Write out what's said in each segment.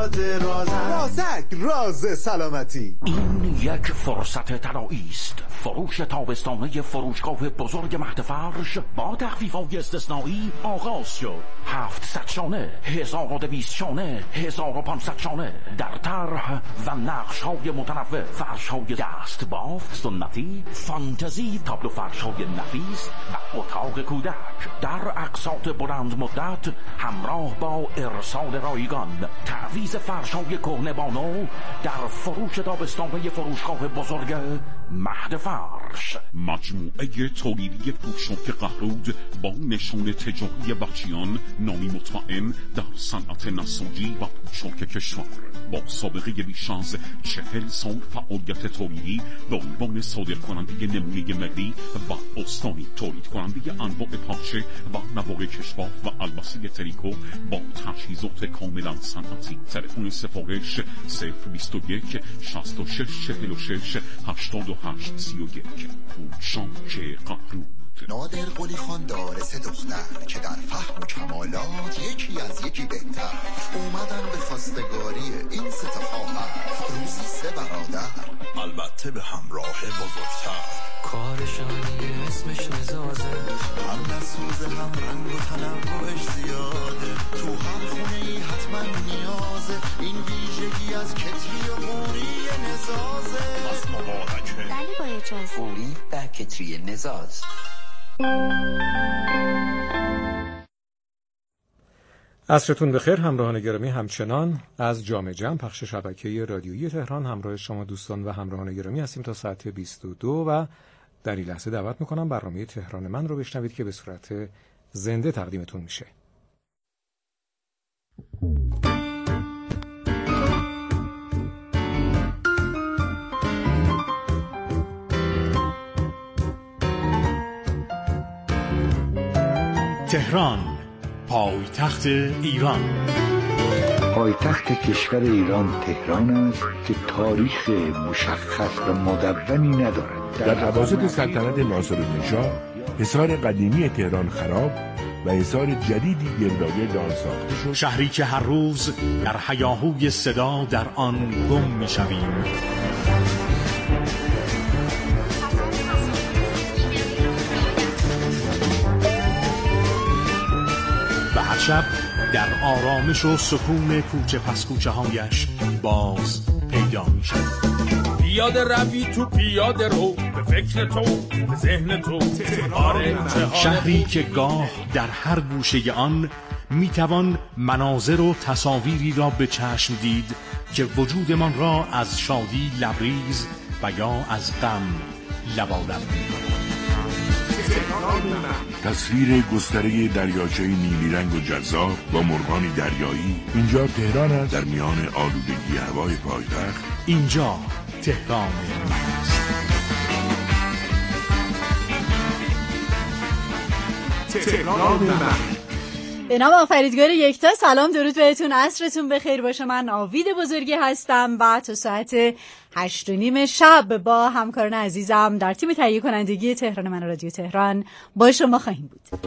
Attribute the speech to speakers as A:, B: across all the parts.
A: زیاد رازک راز سلامتی.
B: این یک فرصت طلایی است. فروش تابستانه فروشگاه بزرگ مهد فرش با تخفیف‌های استثنایی آغاز شد. 700 شانه، 1200 شانه، 1500 شانه در طرح و نقش‌های متنوع. فرش‌های دست بافت سنتی، فانتزی، تابلو فرش‌های نفیس و اتاق کودک در اقساط بلند مدت همراه با ارسال رایگان. تعویض فرش‌های کهنه با نو در فروش تابستانه فروشگاه بزرگ مهد فرش.
C: مجموعه تولیدی پوشاک قهرود با نشان تجاری بچیان نامی مطمئن در صنعت نساجی و پوشاک کشور، با سابقه بیش از 40 سال فعالیت تولیدی به عنوان صادرکننده نمونه ملی و استانی، تولید کننده انواع پارچه و نوار کشواف و البسه تریکو با تجهیزات کاملا صنعتی. تلفن سفارش 021 66 46 88 31. پوشاک قهرود.
D: نادر قلی خان داره 3 دختر که در فهم و کمالات یکی از یکی بهتر. اومدن به خواستگاری این 3 خواهر، روزی 3 برادر، البته به همراه بزرگتر.
E: کارشانی اسمش نزازه،
D: هم نسوزه هم رنگ و تنوعش زیاده. تو هر خونه ای حتما نیازه این ویژگی از کتری و قوری نزازه. بس مبارکه
E: ولی با اجازه
F: قوری و کتری نزاز.
G: عصرتون بخیر همراهان گرامی. همچنان از جام جم پخش شبکه رادیویی تهران همراه شما دوستان و همراهان گرامی هستیم تا ساعت 22 و در این لحظه دعوت میکنم برنامه تهران من رو بشنوید که به صورت زنده تقدیمتون میشه.
H: تهران، پایتخت ایران.
I: پایتخت کشور ایران تهران است که تاریخ مشخص و مدونی ندارد.
J: در اواسط سلطنت ناصرالدین‌شاه حصار قدیمی تهران خراب و حصار جدیدی گردآگرد آن ساخته شد.
H: شهری که هر روز در هیاهوی صدا در آن گم می‌شویم. شب در آرامش و سکون کوچه پس کوچه هایش باز پیدا می شود.
K: پیاده روی تو پیاده رو، به فکر تو به ذهن تو.
H: شهری که گاه در هر گوشه آن می توان مناظر و تصاویری را به چشم دید که وجودمان را از شادی لبریز و یا از غم لبالب می کند.
J: تصویر گستره دریاچه نیلی رنگ و جذاب با مرغان دریایی. اینجا تهران است در میان آلودگی هوای پایتخت.
H: اینجا تهران است.
A: تهران من.
L: به نام آفریدگار یکتا. سلام درود بهتون، عصرتون بخیر باشه. من ناوید بزرگی هستم و تا ساعت 8:30 شب با همکاران عزیزم در تیم تهیه کنندگی تهران من رادیو تهران با شما خواهیم بود.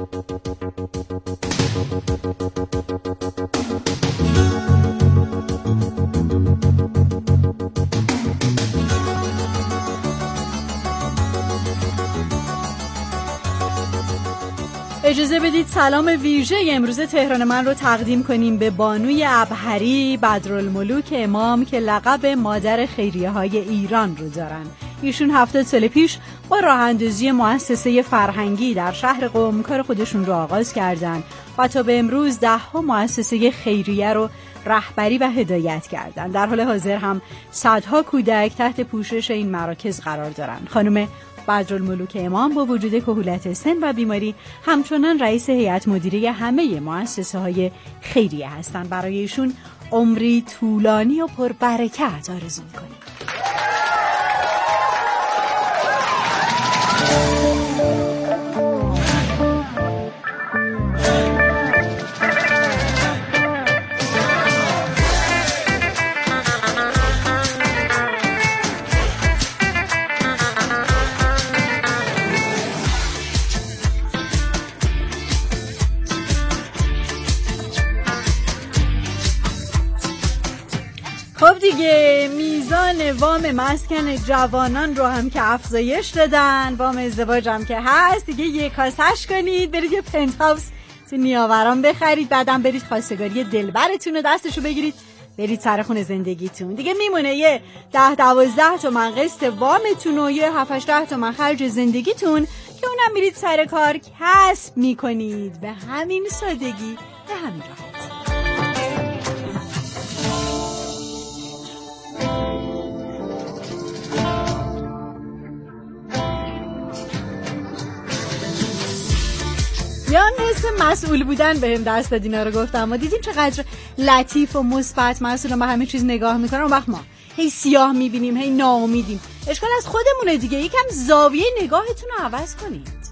L: اجازه بدید سلام ویژه امروز تهران من رو تقدیم کنیم به بانوی ابهری بدرالملوک امام که لقب مادر خیریه های ایران رو دارن. ایشون 70 سال پیش با راه اندازی مؤسسه فرهنگی در شهر قم کار خودشون رو آغاز کردن و تا به امروز 10 مؤسسه خیریه رو رهبری و هدایت کردن. در حال حاضر هم صدها کودک تحت پوشش این مراکز قرار دارن. خانم بدرالملوک امام با وجود کهولت سن و بیماری همچنان رئیس هیئت مدیره همه مؤسسه‌های خیریه هستند. برای ایشون عمری طولانی و پربرکت آرزو می‌کنیم. خب دیگه میزان وام مسکن جوانان رو هم که افزایش دادن، وام ازدواج هم که هست دیگه، یک کاسش کنید برید یه پنت هاوس تو نیاوران بخرید، بعدم برید خواستگاری دلبرتون رو دستشو بگیرید برید سر خونه زندگیتون. دیگه میمونه یه 10-12 تومن قسط وامتون و یه 7-8 تومن خرج زندگیتون که اونم میرید سر کار کسب میکنید. به همین سادگی، به همین راحت. یا حس مسئول بودن بهم دست داد اینا رو گفتم. ما دیدین چقدر لطیف و مثبت مسئول ما همه چیز نگاه میکنن. اون وقت ما هی سیاه میبینیم، هی ناامیدیم. اشکال از خودمونه دیگه. یکم زاویه نگاهتون رو عوض کنید.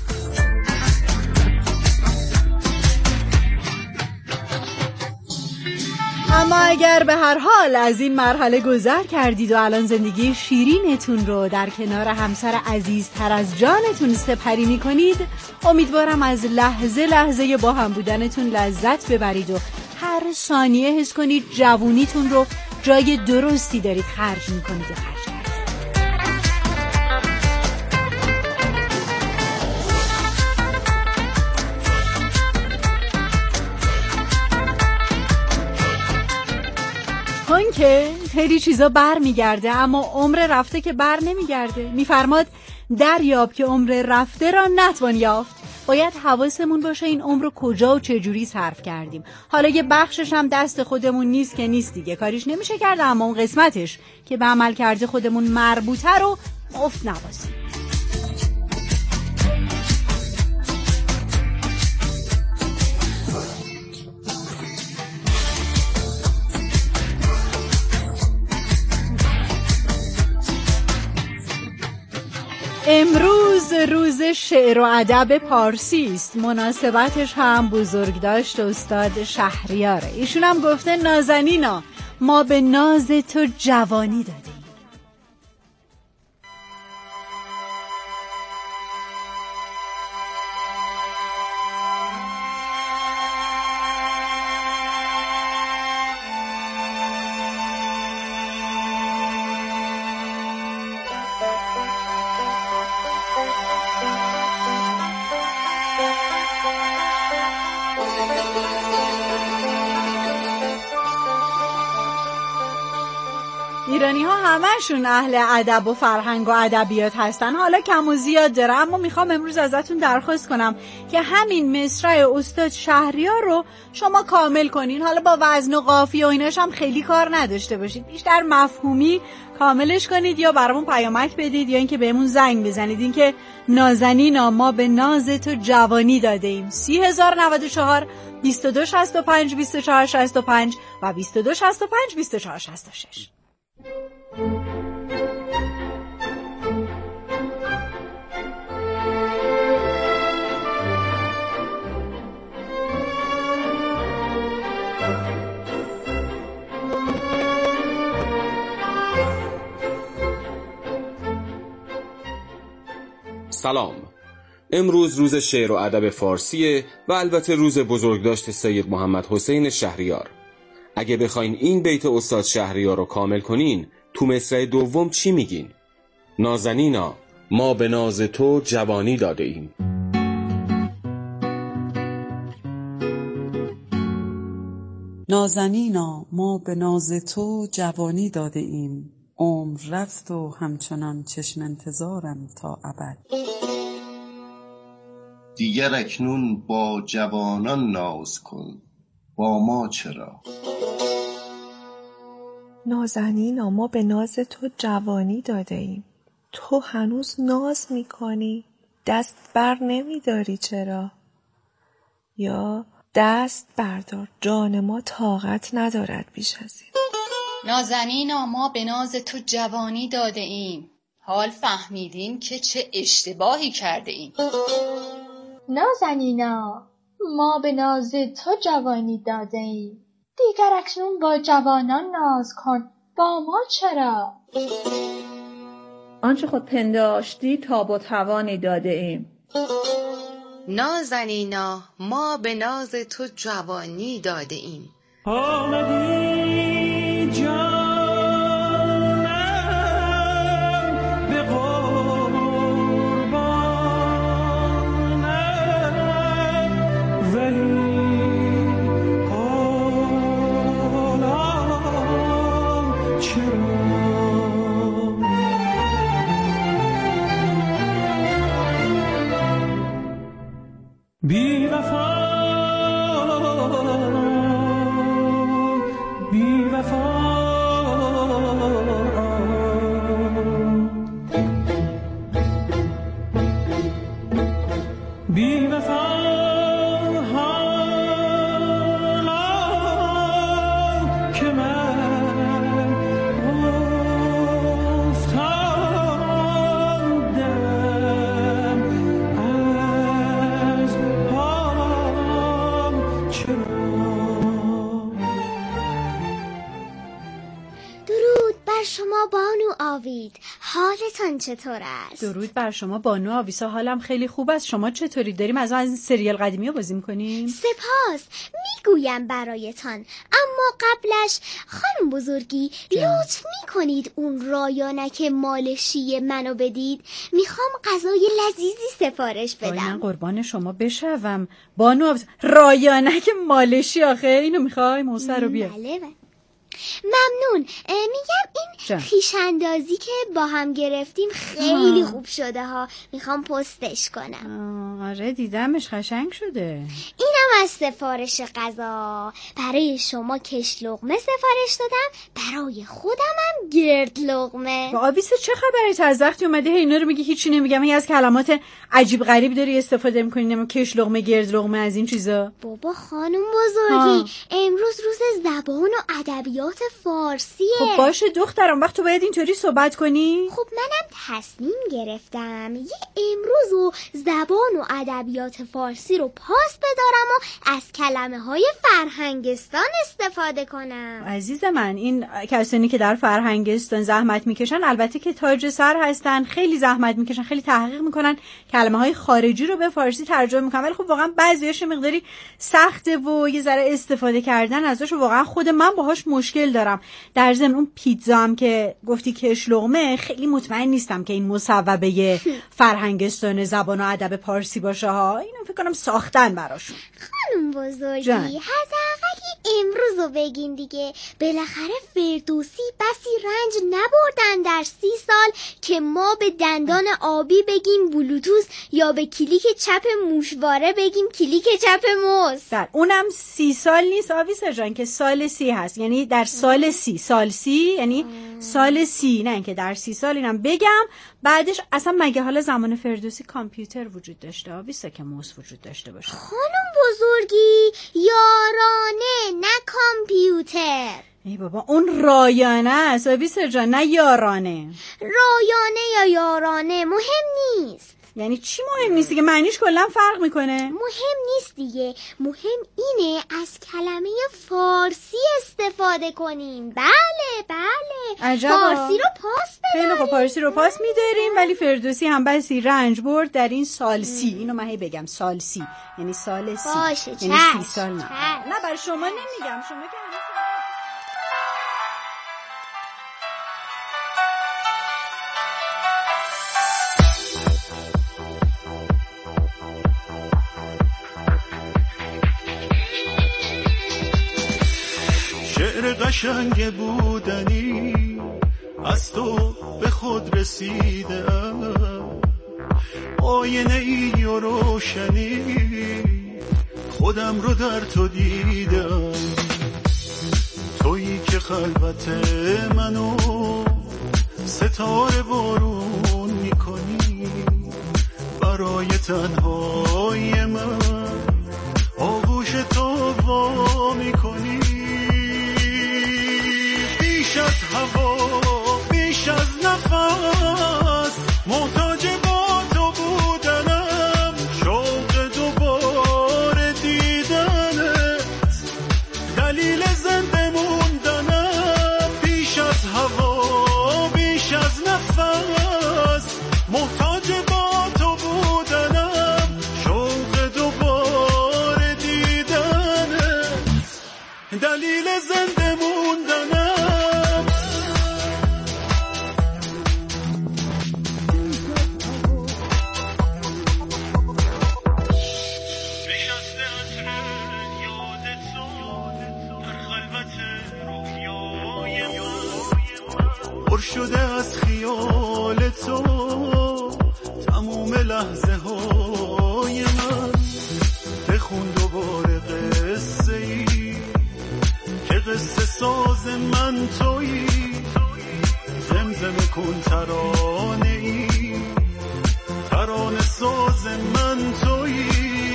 L: اما اگر به هر حال از این مرحله گذر کردید و الان زندگی شیرینتون رو در کنار همسر عزیزتر از جانتون سپری میکنید، امیدوارم از لحظه لحظه با هم بودنتون لذت ببرید و هر ثانیه حس کنید جوونیتون رو جای درستی دارید خرج میکنید و خرج کردید. اون که خیلی چیزا بر میگرده اما عمر رفته که بر نمیگرده. میفرماد دریاب که عمر رفته را نتوان یافت. باید حواسمون باشه این عمر رو کجا و چجوری صرف کردیم. حالا یه بخشش هم دست خودمون نیست که نیست دیگه، کاریش نمیشه کرد، اما اون قسمتش که به عمل کرده خودمون مربوطه رو مفت نوازیم. امروز روز شعر و ادب پارسی است. مناسبتش هم بزرگداشت استاد شهریاره. ایشون هم گفته نازنینا ما به ناز تو جوانی دادیم. ایرانی ها همشون اهل ادب و فرهنگ و ادبیات هستن. حالا کم و زیاد داره، اما میخوام امروز ازتون درخواست کنم که همین مصرع استاد شهریار رو شما کامل کنین. حالا با وزن و قافیه و ایناش هم خیلی کار نداشته باشید، بیشتر مفهومی کاملش کنید یا برامون پیامک بدید یا اینکه بهمون زنگ بزنید. این که نازنینا ما به ناز تو جوانی داده ایم. 30,094 2265 2465 و 2265 2466.
M: سلام. امروز روز شعر و ادب فارسیه و البته روز بزرگداشت سید محمد حسین شهریار. اگه بخواین این بیت استاد شهریار رو کامل کنین، تو مصرع دوم چی میگین؟ نازنینا ما به ناز تو جوانی داده ایم.
N: نازنینا ما به ناز تو جوانی داده ایم. عمر رفت و همچنان چشم انتظارم تا ابد.
O: دیگر اکنون با جوانان ناز کن، با ما چرا؟
P: نازنینا ما به ناز تو جوانی داده ایم. تو هنوز ناز میکنی؟ دست بر نمیداری چرا؟ یا دست بردار، جان ما طاقت ندارد بیش از این.
Q: نازنینا ما به ناز تو جوانی داده ایم. حال فهمیدیم که چه اشتباهی کرده ایم.
R: نازنینا ما به ناز تو جوانی داده ایم. دیگر اکنون با جوانان ناز کن، با ما چرا؟
S: آنچه خود پنداشتی تاب و توانی داده ایم.
Q: نازنینا ما به ناز تو جوانی داده ایم.
T: آمدی حالتان چطور است؟
L: درود بر شما بانو آویسا، حالم خیلی خوب است. شما چطوری؟ داریم از این سریال قدیمی ها بازی میکنیم؟
T: سپاس، میگویم برایتان، اما قبلش خانم بزرگی لطف میکنید اون رایانک مالشی منو بدید؟ میخوام غذای لذیذی سفارش بدم.
L: قربان شما بشوم بانو آویسا. رایانک مالشی آخه اینو میخوای؟ موسر رو بیار.
T: بله. ممنون. میگم این خویش‌اندازی که با هم گرفتیم خیلی خوب شده ها، میخوام پستش کنم.
L: آره دیدمش، قشنگ شده.
T: اینم از سفارش غذا. برای شما کش لقمه سفارش دادم، برای خودم هم گرد لقمه.
L: با آویسه چه خبره؟ از وقتی اومده اینا رو میگی هیچی نمیگم، هی از کلمات عجیب غریب داری استفاده میکنی، نمیم کش لقمه گرد لقمه از این چیزا.
T: بابا خانم بزرگی امروز روز زبان و ادبیات فارسیه.
L: خب باشه دخترم، وقت تو باید اینطوری صحبت کنی؟
T: خب منم تصمیم گرفتم یه امروز و زبان و ادبیات فارسی رو پاس بدارم و از کلمه های فرهنگستان استفاده کنم.
L: عزیز من، این کسانی که در فرهنگستان زحمت میکشن البته که تاج سر هستن، خیلی زحمت میکشن، خیلی تحقیق میکنن، کلمه های خارجی رو به فارسی ترجمه میکنن، ولی خب واقعا بعضیاش مقداری سخته و یه ذره استفاده کردن ازش واقعا خود من باهاش مشکل دارم. در ضمن اون پیتزا هم که گفتی کش لقمه، خیلی مطمئن نیستم که این مصوبه فرهنگستان زبان و ادب پارسی باشه ها. اینو فکر کنم ساختن براشون.
T: خانم بزرگی حداقل امروز رو بگین دیگه. بالاخره فردوسی بسی رنج نبردن در 30 سال که ما به دندان آبی بگیم بلوتوث یا به کلیک چپ موشواره بگیم کلیک چپ موس.
L: در اونم 30 سال نیست آویسا جان، که سال 30 هست، یعنی در سال 30 سال 30 یعنی سال 30، نه اینکه در 30 سال. اینم بگم بعدش اصلا مگه حالا زمان فردوسی کامپیوتر وجود داشته آویسا که موس وجود داشته باشه؟
T: خانم بزرگی یارانه نه کامپیوتر.
L: ای بابا اون رایانه است آویسا جان، نه یارانه.
T: رایانه یا یارانه مهم نیست.
L: یعنی چی مهم نیست دیگه؟ معنیش کلا فرق میکنه.
T: مهم نیست دیگه، مهم اینه از کلمه فارسی استفاده کنیم. بله
L: عجبا.
T: فارسی رو پاس بداریم.
L: خیلی خب پارسی رو پاس میداریم، ولی فردوسی هم بسی رنج برد در این سال 30. اینو من هی بگم سال 30 یعنی سال 30
T: باشه،
L: یعنی 30 سال. نه برای شما نمیگم، شما که
U: شعر قشنگ بودنی از تو به خود رسیدم، آینه ای و روشنی خودم رو در تو دیدم، تویی که خلوت منو ستاره بارون میکنی، برای تنهای من آغوش تو وا میکنی، بیش از هوا بیش از نفس محتاج با تو بودنم، شوق دوباره دیدنت دلیل زنده موندنم، بیش از هوا بیش از نفس محتاج با تو بودنم، شوق دوباره دیدنت دلیل زنده موندنم. پر شده از خیال تو تموم لحظه های من. بخون دوباره قصه ای که قصه ساز من تویی، زمزمه کن ترانه ای ترانه ساز من تویی.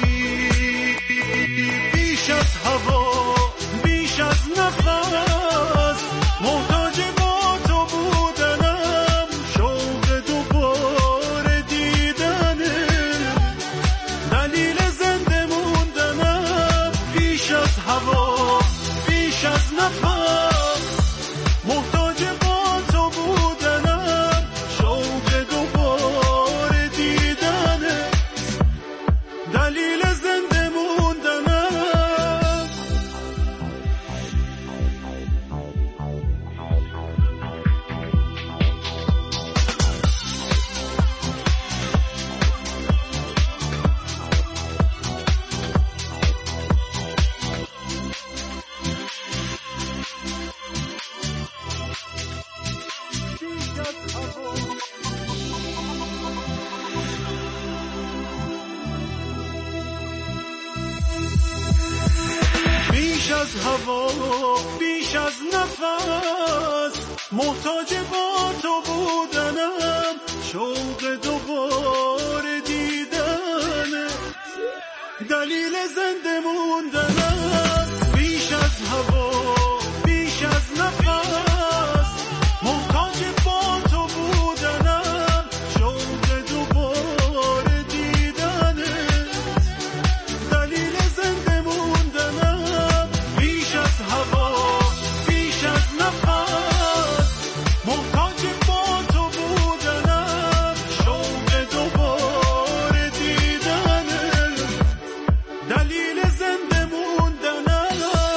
U: بیش از هوا بیش از نفس محتاج با تو بودنم، شوق دوباره دیدنه دلیل زنده موندنم. بیش از هوا بیش از نفس محتاج با تو بودنم، شوق دوباره دیدنه دلیل زنده موندنم. بیش از هوا بیش از نفس محتاج با تو بودنم، شوق دوباره دیدنه دلیل زنده موندنم. بیش از هوا بیش از نفس محتاج با تو بودنم، شوق دوباره دیدنه دلیل زنده موندنم. بیش از هوا بیش از نفس محتاج با تو بودنم، شوق دوباره دیدنه دلیل زنده موندنم.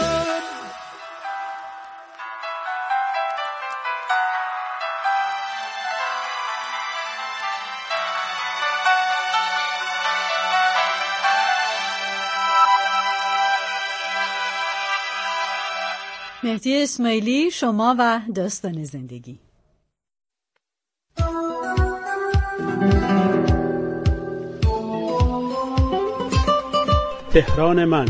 L: مهدی اسماعیلی، شما و داستان زندگی.
B: تهران من،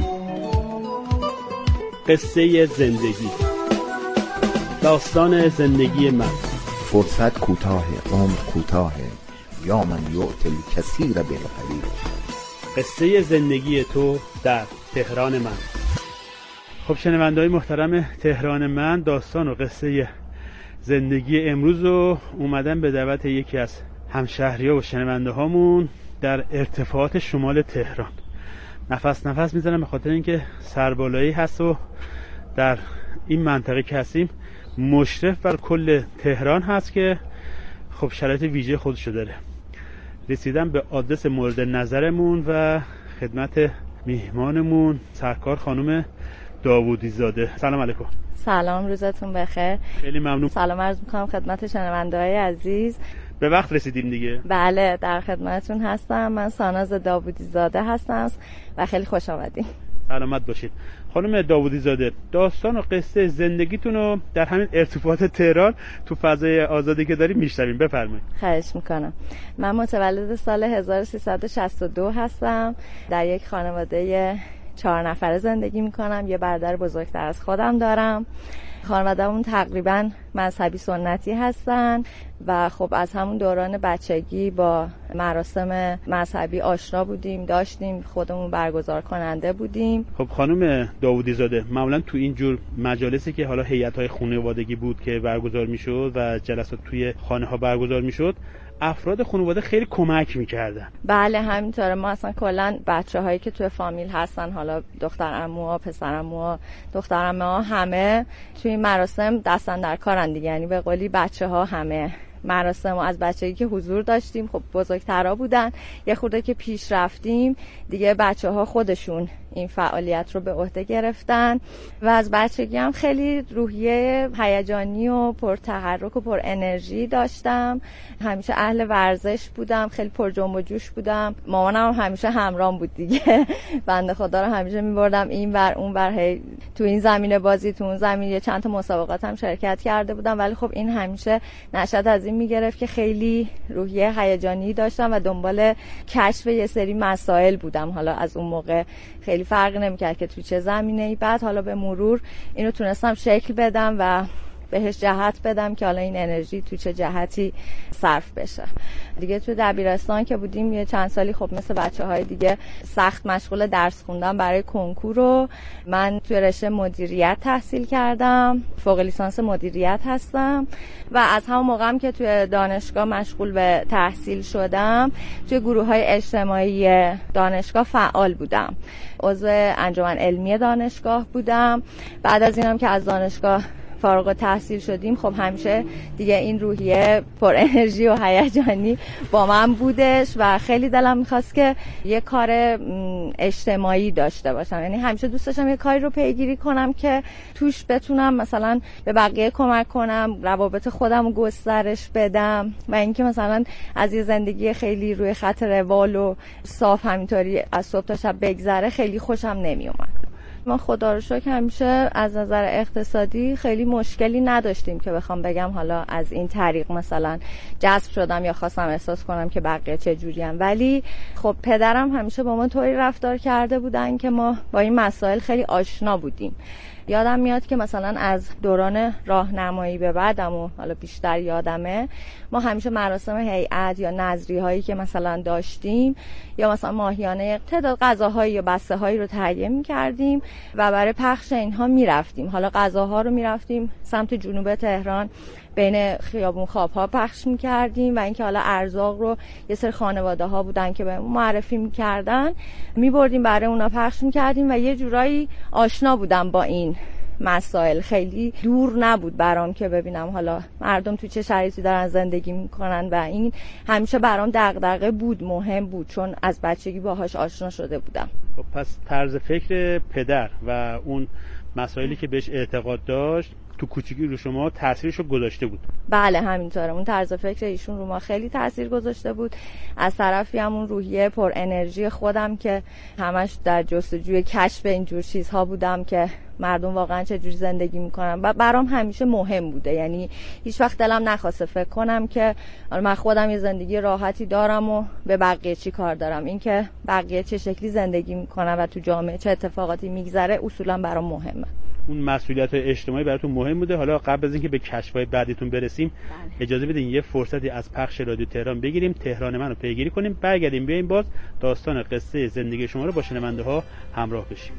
B: قصه زندگی، داستان زندگی من.
I: فرصت کوتاه، عمر کوتاه، یا من یعطی الکثیر بالقلیل.
B: قصه زندگی تو در تهران من. خب شنونده‌های محترم تهران من، داستان و قصه زندگی امروز رو اومدم به دعوت یکی از همشهری‌ها و شنونده هامون در ارتفاعات شمال تهران. نفس میزنم به خاطر اینکه سربالایی هست و در این منطقه که هستیم مشرف بر کل تهران هست که خب شرایط ویژه خودشو داره. رسیدم به آدرس مورد نظرمون و خدمت میهمانمون سرکار خانم داوودی زاده. سلام علیکم.
V: سلام، روزتون بخیر.
B: خیلی ممنون.
V: سلام عرض میکنم خدمت شنونده‌های عزیز.
B: به وقت رسیدیم دیگه.
V: بله، در خدمتتون هستم. من ساناز داوودی زاده هستم و خیلی خوش آمدید.
B: سلامت باشید. خانم داوودی زاده، داستان و قصه زندگیتون رو در همین ارتفاعات تهران تو فضای آزادی که داریم میشنویم. بفرمایید.
V: خواهش میکنم. من متولد سال 1362 هستم. در یک خانواده 4 نفره زندگی میکنم. یه برادر بزرگتر از خودم دارم. خانواده‌مون تقریباً مذهبی سنتی هستن و خب از همون دوران بچگی با مراسم مذهبی آشنا بودیم، داشتیم، خودمون برگزار کننده بودیم.
B: خب خانم داوودی زاده، معمولا تو این جور مجالسی که حالا هیئت‌های خانوادگی بود که برگزار میشد و جلسات توی خانه‌ها برگزار میشد، افراد خانواده خیلی کمک میکردن.
V: بله همینطوره. ما اصلا کلا بچه‌هایی که توی فامیل هستن، حالا دختر عموها، پسر عموها، دختر عمه‌ها، همه توی مراسم دستن در کارن دیگه. یعنی به قولی بچه‌ها همه مراسم و از بچگی که حضور داشتیم، خب بزرگترا بودن، یه خورده که پیش رفتیم دیگه بچه‌ها خودشون این فعالیت رو به عهده گرفتن و از بچگی هم خیلی روحیه هیجانی و پرتحرک و پر انرژی داشتم. همیشه اهل ورزش بودم، خیلی پر جنب و جوش بودم. مامانم هم همیشه همراهم بود دیگه، بنده خدا رو همیشه می‌بردم این ور اون ور، تو این زمینه بازی، تو اون زمینه چند تا مسابقات هم شرکت کرده بودم، ولی خب این همیشه نشأت از این میگرفت که خیلی روحیه هیجانی داشتم و دنبال کشف یه سری مسائل بودم. حالا از اون موقع خیلی فرق نمی‌کرد که تو چه زمینه‌ای، بعد حالا به مرور اینو تونستم شکل بدم و بهش جهت بدم که حالا این انرژی تو چه جهتی صرف بشه. دیگه تو دبیرستان که بودیم یه چند سالی خب مثل بچه‌های دیگه سخت مشغول درس خوندم برای کنکور و من توی رشته مدیریت تحصیل کردم، فوق لیسانس مدیریت هستم و از همون موقعم که توی دانشگاه مشغول به تحصیل شدم توی گروه‌های اجتماعی دانشگاه فعال بودم. عضو انجمن علمی دانشگاه بودم. بعد از اینم که از دانشگاه فارغ التحصیل شدیم خب همیشه دیگه این روحیه پر انرژی و هیجانی با من بودش و خیلی دلم میخواست که یه کار اجتماعی داشته باشم. یعنی همیشه دوست داشتم یه کاری رو پیگیری کنم که توش بتونم مثلا به بقیه کمک کنم، روابط خودم رو گسترش بدم و اینکه مثلا از یه زندگی خیلی روی خط روال و صاف همینطوری از صبح تا شب بگذره خیلی خوشم نمیومد. ما خدا رو شکر همیشه از نظر اقتصادی خیلی مشکلی نداشتیم که بخوام بگم حالا از این طریق مثلا جذب شدم یا خواستم احساس کنم که بقیه چه جورین، ولی خب پدرم همیشه با ما طوری رفتار کرده بودن که ما با این مسائل خیلی آشنا بودیم. یادم میاد که مثلا از دوران راهنمایی به بعدم و حالا بیشتر یادمه ما همیشه مراسم هیئت یا نظری هایی که مثلا داشتیم یا مثلا ماهیانه تعداد غذاهایی یا بسته هایی رو تهیه می‌کردیم و برای پخش اینها میرفتیم. حالا غذاها رو میرفتیم سمت جنوب تهران بین خیابون خواب‌ها پخش می‌کردیم و اینکه حالا ارزاق رو یه سری خانواده‌ها بودن که به معرفی می‌کردن می‌بردیم برای اونا پخش می‌کردیم و یه جورایی آشنا بودم با این مسائل. خیلی دور نبود برام که ببینم حالا مردم تو چه شرایطی دارن زندگی میکنن و این همیشه برام دغدغه بود، مهم بود، چون از بچگی باهاش آشنا شده بودم.
B: خب پس طرز فکر پدر و اون مسائلی که بهش اعتقاد داشت تو کوچیکی رو شما تاثیرشو گذاشته بود؟
V: بله همینطوره، اون طرز فکر ایشون رو ما خیلی تاثیر گذاشته بود. از طرفی همون روحیه پر انرژی خودم که همش در جستجوی کشف اینجور چیزها بودم که مردم واقعا چه جوری زندگی میکنن و برام همیشه مهم بوده. یعنی هیچ وقت دلم نخواسته فکر کنم که من خودم یه زندگی راحتی دارم و به بقیه چی کار دارم. این که بقیه چه شکلی زندگی میکنن و تو جامعه چه اتفاقاتی میگذره اصولا برام مهمه.
B: اون مسئولیت اجتماعی براتون مهم بوده. حالا قبل از اینکه به کشف‌های بعدیتون برسیم اجازه بدین یه فرصتی از پخش رادیو تهران بگیریم، تهران من رو پیگیری کنیم، برگردیم بیایم باز داستان قصه زندگی شما رو با شنونده‌ها همراه بشیم.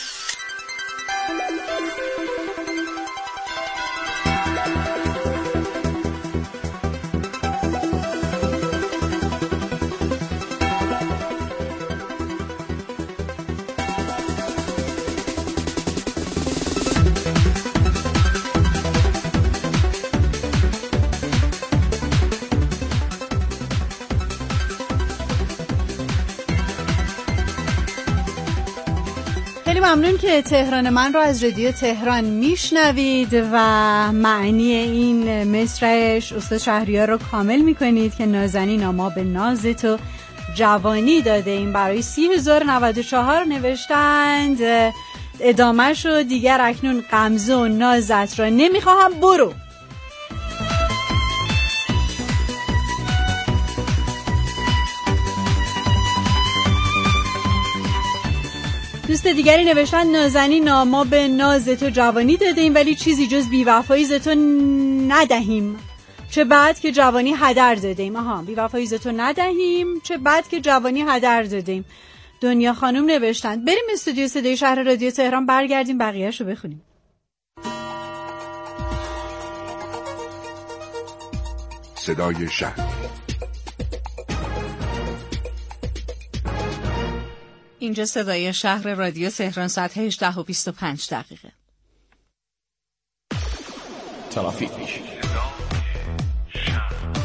L: ممنون که تهران من رو از رادیو تهران میشنوید و معنی این مصرعش استاد شهریار رو کامل میکنید که نازنین ما به ناز تو جوانی داده این برای 30,094 نوشتند. ادامهش رو دیگر اکنون غمزه و نازت را نمیخواهم برو. دوست دیگری نوشتن نازنین ما به ناز تو جوانی دادیم ولی چیزی جز بی‌وفایی ز تو ندهیم، چه بعد که جوانی هدر دادیم. بی‌وفایی ز تو ندهیم چه بعد که جوانی هدر دادیم. دنیا خانم نوشتن. بریم استودیو صدای شهر رادیو تهران، برگردیم بقیه‌شو بخونیم.
J: صدای شهر.
C: اینجا صدای شهر رادیو تهران، ساعت 18:25.
H: ترافیک.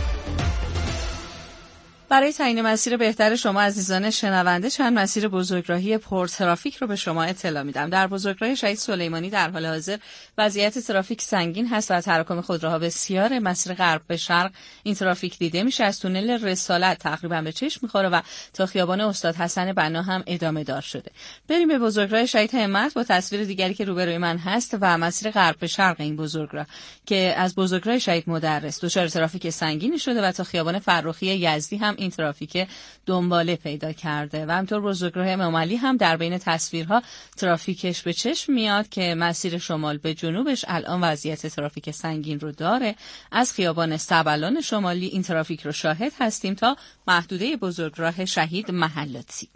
C: برای تعیین مسیر بهتر شما عزیزان شنونده چند مسیر بزرگراهی پرترافیک رو به شما اطلاع میدم. در بزرگراه شهید سلیمانی در حال حاضر وضعیت ترافیک سنگین هست و تراکم خودروها بسیار. مسیر غرب به شرق این ترافیک دیده میشه، از تونل رسالت تقریبا به چشم میخوره و تا خیابان استاد حسن بنا هم ادامه دار شده. بریم به بزرگراه شهید همت با تصویر دیگری که روبروی من هست و مسیر غرب به شرق این بزرگراه که از بزرگراه شهید مدرس دچار ترافیک سنگینی شده و تا خیابان فرخی یزدی هم این ترافیک دنباله پیدا کرده و همطور بزرگراه امام علی هم در بین تصویرها ترافیکش به چشم میاد که مسیر شمال به جنوبش الان وضعیت ترافیک سنگین رو داره. از خیابان سبلان شمالی این ترافیک رو شاهد هستیم تا محدوده بزرگراه شهید محلاتی.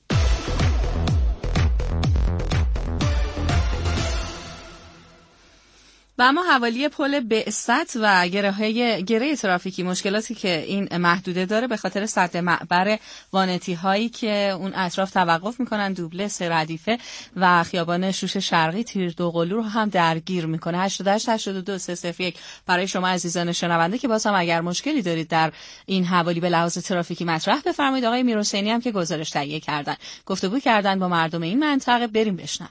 C: و اما حوالی پل بعثت و گره ترافیکی مشکلاتی که این محدوده داره به خاطر سد معبر وانتی هایی که اون اطراف توقف میکنن، دوبله سه ردیفه و خیابان شوش شرقی تیر دوقلو رو هم درگیر میکنه. 88 82 301 برای شما عزیزان شنونده که باز هم اگر مشکلی دارید در این حوالی به لحاظ ترافیکی مطرح بفرمایید. آقای میرحسینی هم که گزارش تهیه کردن گفتگو کردن با مردم این منطقه. بریم بشنویم.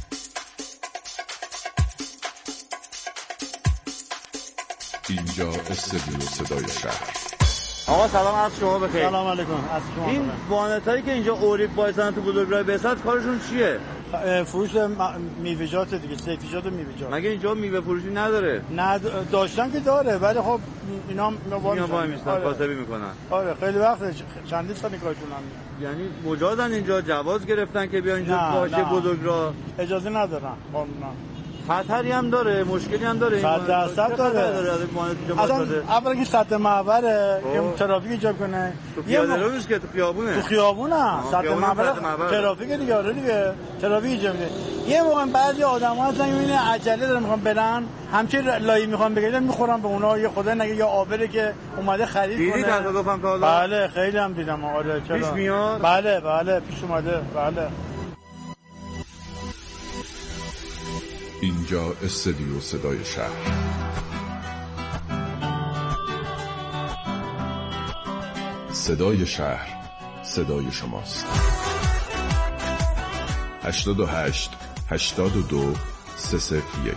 J: اینجا استودیو صدای شهر.
D: آقا سلام عرض شما بخیر.
E: سلام علیکم. از شما
D: این وانتایی که اینجا اوریب وایسن تو بزرگراه بعثت کارشون چیه؟
E: فروش میوه‌جات دیگه، سبزیجات و میوه‌جات.
D: مگه اینجا میوه فروشی نداره؟
E: نه داشتن که داره ولی خب اینا
D: وای میستن کاسبی میکنن.
E: آره خیلی وقت چندین سال کارشون هم.
D: یعنی مجازن اینجا جواز گرفتن که بیان اینجا باشه بزرگراه؟
E: اجازه ندارن.
D: خطری هم داره، مشکلی هم داره.
E: 100% داره. اولا که سد معبره که ترافیک ایجاد کنه.
D: تو پیاده رو نیست که تو خیابونه.
E: تو خیابونه. سد معبر ترافیک دیگه آره دیگه. ترافیک ایجاد میشه. یه موقع بعضی آدم‌ها هستن میبینن عجله دارن میخوان برن، همچین لایی میخوان بگیرن میخورن به اونا. یه خدا نگه یا آبره که اومده خرید کنه.
D: دیدی تصادفم تا حالا؟
E: بله خیلی هم دیدم. آره چرا؟
D: پیش میاد؟
E: بله پیش اومده. بله.
J: اینجا استودیو صدای شهر. صدای شهر، صدای شماست. 88 82 301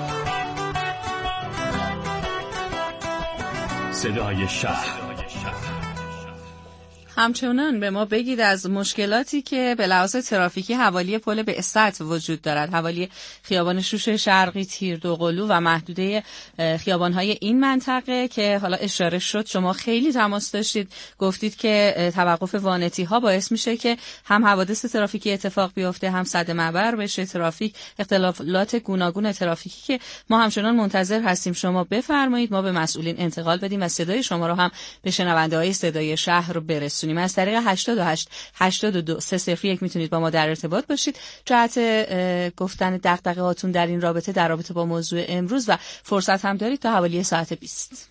H: صدای شهر.
C: همچنان به ما بگید از مشکلاتی که به لحاظ ترافیکی حوالی پل بعثت وجود دارد، حوالی خیابان شوش شرقی، تیر دوقلو و محدوده خیابان‌های این منطقه که حالا اشاره شد. شما خیلی تماس داشتید، گفتید که توقف وانتی‌ها باعث میشه که هم حوادث ترافیکی اتفاق بیفته، هم سد معبر بشه ترافیک، اختلالات گوناگون ترافیکی که ما همچنان منتظر هستیم شما بفرمایید ما به مسئولین انتقال بدیم و صدای شما رو هم به شنونده‌های صدای شهر رو برسونیم. از طریق 88 82 301 میتونید با ما در ارتباط باشید. جهت گفتن دغدغه‌هاتون در این رابطه در رابطه با موضوع امروز و فرصت هم دارید تا حوالی ساعت 20.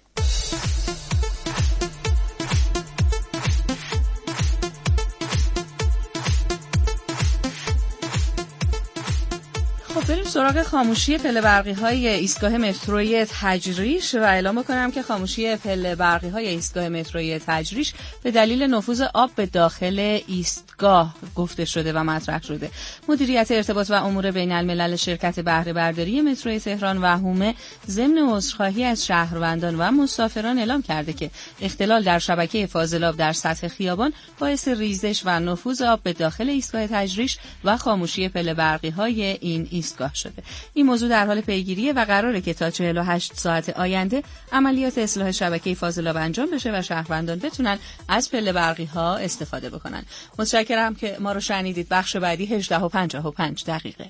C: بریم سراغ خاموشی پله برقی های ایستگاه متروی تجریش و اعلام بکنم که خاموشی پله برقی های ایستگاه متروی تجریش به دلیل نفوذ آب به داخل ایستگاه گفته شده و مطرح شده. مدیریت ارتباط و امور بین الملل شرکت بهره برداری متروی تهران و حومه ضمن عذرخواهی از شهروندان و مسافران اعلام کرده که اختلال در شبکه فاضلاب در سطح خیابان باعث ریزش و نفوذ آب به داخل ایستگاه تجریش و خاموشی پله برقی های این ایستگاه شده. این موضوع در حال پیگیریه و قراره که تا 48 ساعت آینده عملیات اصلاح شبکه فاضلاب انجام بشه و شهروندان بتونن از پله برقی ها استفاده بکنن. متشکرم که ما رو شنیدید. بخش بعدی 18:55 دقیقه.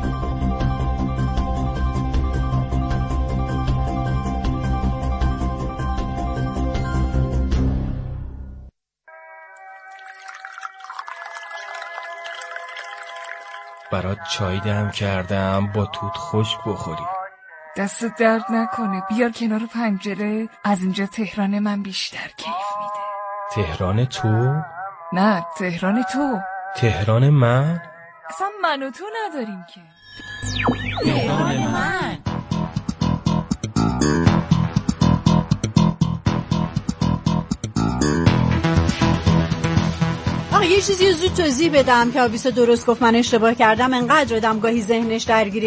W: برات چای دم کردم با توت خشک بخوری.
X: دست درد نکنه، بیار کنار پنجره. از اینجا تهران من بیشتر کیف میده.
W: تهران تو؟
X: نه تهران تو.
W: تهران من؟
X: اصلا من و تو نداریم که. تهران من.
L: یه چیزی زود توضیح بدم که آویسا درست گفت، من اشتباه کردم. انقدر آدم گاهی ذهنش درگیره